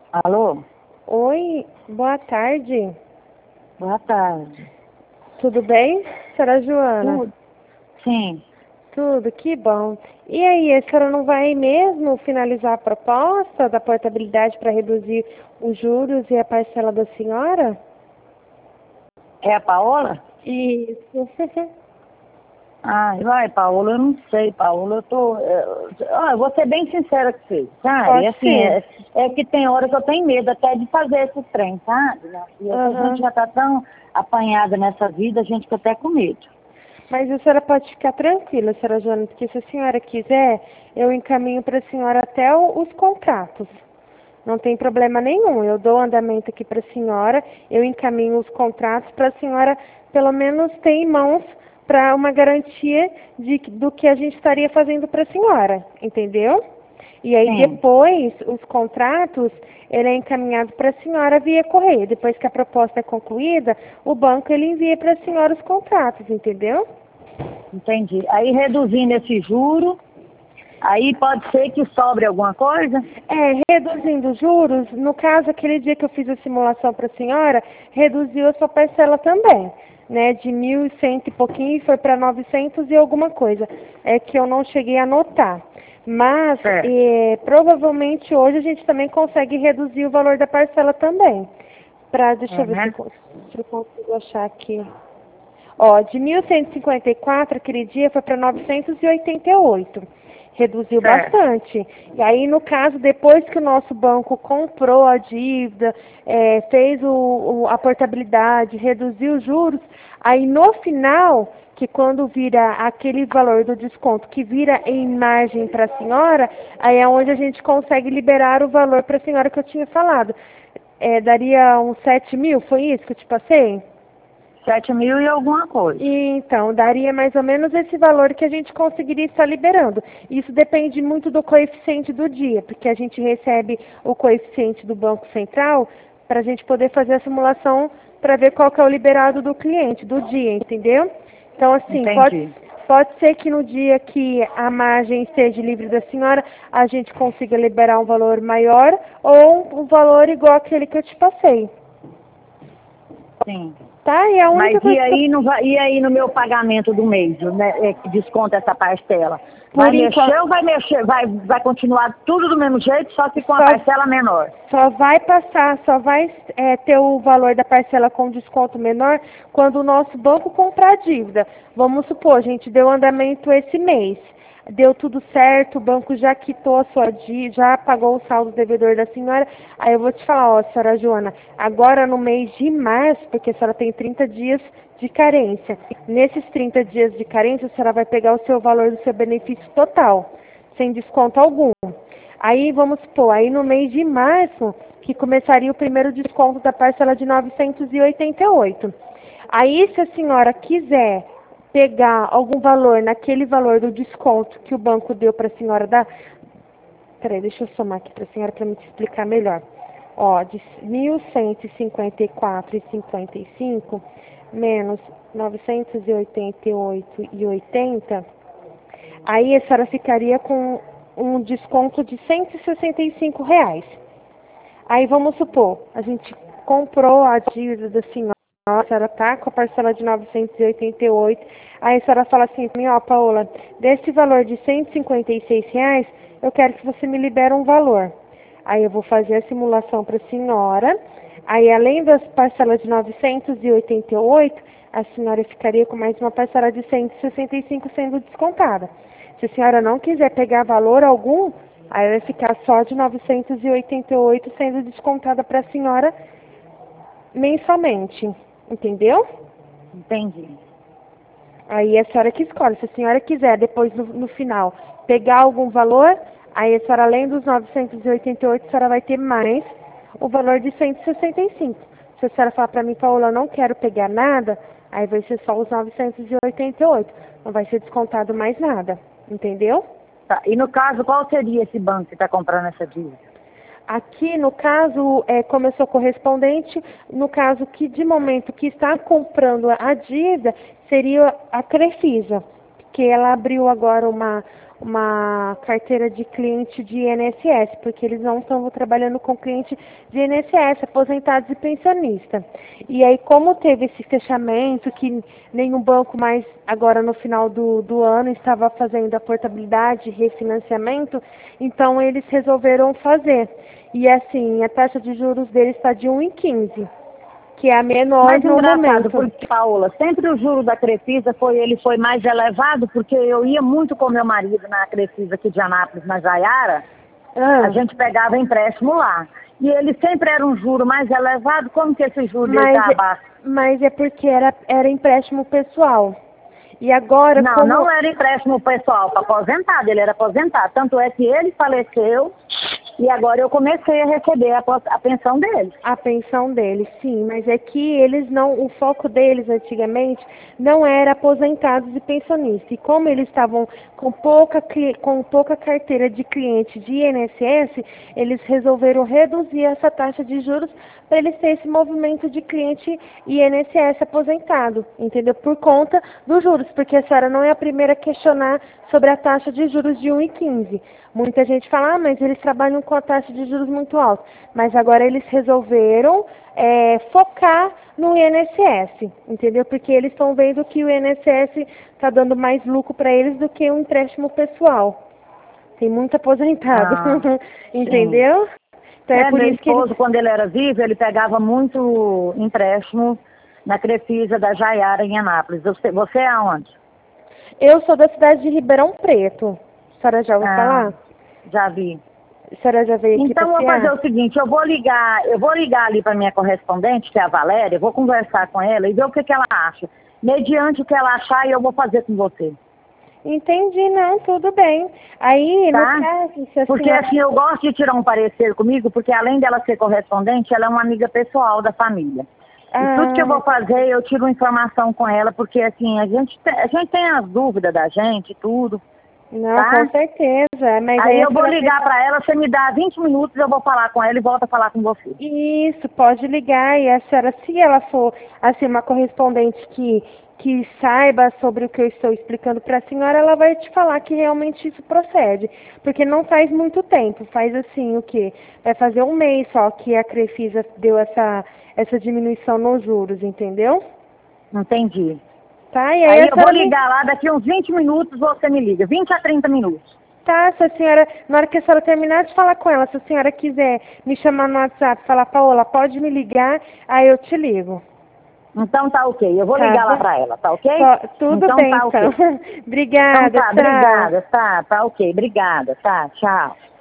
Alô? Oi, boa tarde. Boa tarde. Tudo bem, senhora Joana? Tudo? Sim. Tudo, que bom. E aí, a senhora não vai mesmo finalizar a proposta da portabilidade para reduzir os juros e a parcela da senhora? É a Paola? Isso. Ah, vai, Paola, eu não sei, Paola, eu vou ser bem sincera com você, sabe? Pode Assim, ser. é que tem hora que eu tenho medo até de fazer esse trem, sabe? E a gente Aham. já tá tão apanhada nessa vida, a gente fica até com medo. Mas a senhora pode ficar tranquila, senhora Joana, porque se a senhora quiser, eu encaminho para a senhora até os contratos. Não tem problema nenhum. Eu dou andamento aqui para a senhora, eu encaminho os contratos para a senhora, pelo menos, ter em mãos para uma garantia do que a gente estaria fazendo para a senhora, entendeu? E aí Sim, depois, os contratos, ele é encaminhado para a senhora via correio. Depois que a proposta é concluída, o banco ele envia para a senhora os contratos, entendeu? entendi. Aí reduzindo esse juro, aí pode ser que sobre alguma coisa? Reduzindo os juros, no caso, aquele dia que eu fiz a simulação para a senhora, reduziu a sua parcela também, né? De 1.100 e pouquinho e foi para 900 e alguma coisa. É que eu não cheguei a anotar. Mas, Certo. provavelmente hoje a gente também consegue reduzir o valor da parcela também. Deixa É, eu ver né? se eu consigo achar aqui. Ó, de 1.154, aquele dia foi para 988. Reduziu Certo. bastante. E aí, no caso, depois que o nosso banco comprou a dívida, fez a portabilidade, reduziu os juros, aí no final, que quando vira aquele valor do desconto que vira em margem para a senhora, aí é onde a gente consegue liberar o valor para a senhora que eu tinha falado. Daria uns 7.000, foi isso que eu te passei? 7.000 e alguma coisa. Então, daria mais ou menos esse valor que a gente conseguiria estar liberando. Isso depende muito do coeficiente do dia, porque a gente recebe o coeficiente do Banco Central para a gente poder fazer a simulação para ver qual que é o liberado do cliente, do dia, entendeu? Então, assim, Entendi. pode ser que no dia que a margem esteja livre da senhora, a gente consiga liberar um valor maior ou um valor igual àquele que eu te passei, Sim. tá? E a única Mas coisa que eu e aí no meu pagamento do mês, né, que desconta essa parcela? Vai por mexer enquanto, ou vai mexer? Vai continuar tudo do mesmo jeito, só que com a só parcela menor? Só vai passar, só vai ter o valor da parcela com desconto menor quando o nosso banco comprar a dívida. Vamos supor, a gente deu andamento esse mês. Deu tudo certo, o banco já quitou a sua dívida, já pagou o saldo devedor da senhora. Aí eu vou te falar, ó, senhora Joana, agora no mês de março, porque a senhora tem 30 dias de carência. Nesses 30 dias de carência, a senhora vai pegar o seu valor do seu benefício total, sem desconto algum. Aí vamos supor, aí no mês de março, que começaria o primeiro desconto da parcela de 988. Aí, se a senhora quiser pegar algum valor naquele valor do desconto que o banco deu para a senhora dar. Peraí, deixa eu somar aqui para a senhora para me te explicar melhor. Ó, de 1.154,55 menos 988,80, aí a senhora ficaria com um desconto de R$ 165. Aí vamos supor, a gente comprou a dívida da senhora, a senhora está com a parcela de 988, aí a senhora fala assim para mim, ó, Paola, desse valor de R$ 156, eu quero que você me libere um valor. Aí eu vou fazer a simulação para a senhora, aí além das parcelas de 988, a senhora ficaria com mais uma parcela de 165 sendo descontada. Se a senhora não quiser pegar valor algum, aí vai ficar só de 988 sendo descontada para a senhora mensalmente. Entendeu? Entendi. Aí é a senhora que escolhe. Se a senhora quiser, depois no final, pegar algum valor, aí a senhora, além dos 988, a senhora vai ter mais o valor de 165. Se a senhora falar para mim, Paola, eu não quero pegar nada, aí vai ser só os 988. Não vai ser descontado mais nada. Entendeu? Tá. E no caso, qual seria esse banco que está comprando essa dívida? Aqui, no caso, como eu sou correspondente, no caso que de momento que está comprando a dívida, seria a Crefisa, que ela abriu agora uma carteira de cliente de INSS, porque eles não estão trabalhando com cliente de INSS, aposentados e pensionistas. E aí, como teve esse fechamento, que nenhum banco mais, agora no final do ano, estava fazendo a portabilidade, refinanciamento, então eles resolveram fazer. E assim, a taxa de juros deles está de 1,15, que é a menor Mas no engraçado, momento. porque, Paola, sempre o juro da Crefisa foi mais elevado, porque eu ia muito com meu marido na Crefisa aqui de Anápolis, na Jaiara, a gente pegava empréstimo lá. E ele sempre era um juro mais elevado, como que esse juro dele está abaixo? Mas é porque era empréstimo pessoal. E agora, Não, não era empréstimo pessoal para aposentado, ele era aposentado. Tanto é que ele faleceu e agora eu comecei a receber a pensão dele. A pensão deles, sim, mas é que eles não, o foco deles antigamente não era aposentados e pensionistas. E como eles estavam com pouca carteira de cliente de INSS, eles resolveram reduzir essa taxa de juros para eles terem esse movimento de cliente INSS aposentado, entendeu? Por conta dos juros, porque a senhora não é a primeira a questionar sobre a taxa de juros de 1,15. Muita gente fala, mas eles trabalham com a taxa de juros muito alta. Mas agora eles resolveram focar no INSS, entendeu? Porque eles estão vendo que o INSS está dando mais lucro para eles do que um empréstimo pessoal. Tem muito aposentado, entendeu? Então É, por meu isso que esposo, quando ele era vivo, ele pegava muito empréstimo na Crefisa da Jaiara, em Anápolis. Você é aonde? Eu sou da cidade de Ribeirão Preto. A senhora já ouviu falar? Já vi. A senhora já veio aqui Então, vou passear? fazer o seguinte, eu vou ligar ali para minha correspondente, que é a Valéria, vou conversar com ela e ver o que ela acha. Mediante o que ela achar, eu vou fazer com você. Entendi, não, tudo bem. Aí, Tá? no caso, se a Porque senhora... assim, eu gosto de tirar um parecer comigo, porque além dela ser correspondente, ela é uma amiga pessoal da família. E tudo que eu vou fazer, eu tiro informação com ela, porque assim, a gente tem as dúvidas da gente, tudo. Não, Tá? com certeza. Mas Aí eu a vou senhora ligar para ela, você me dá 20 minutos, eu vou falar com ela e volto a falar com você. Isso, pode ligar. E a senhora, se ela for assim, uma correspondente que saiba sobre o que eu estou explicando para a senhora, ela vai te falar que realmente isso procede. Porque não faz muito tempo, faz assim o quê? Vai fazer um mês só que a Crefisa deu essa diminuição nos juros, entendeu? Entendi. Tá, e Aí a eu vou senhora ligar lá, daqui uns 20 minutos você me liga, 20 a 30 minutos. Tá, se a senhora, na hora que a senhora terminar de falar com ela, se a senhora quiser me chamar no WhatsApp, falar, Paola, pode me ligar, aí eu te ligo. Então tá ok, eu vou ligar lá para ela, tá ok? Tudo então bem, tá então. ok. Obrigada, Então tá, tchau. obrigada, tá ok, obrigada, tá, tchau.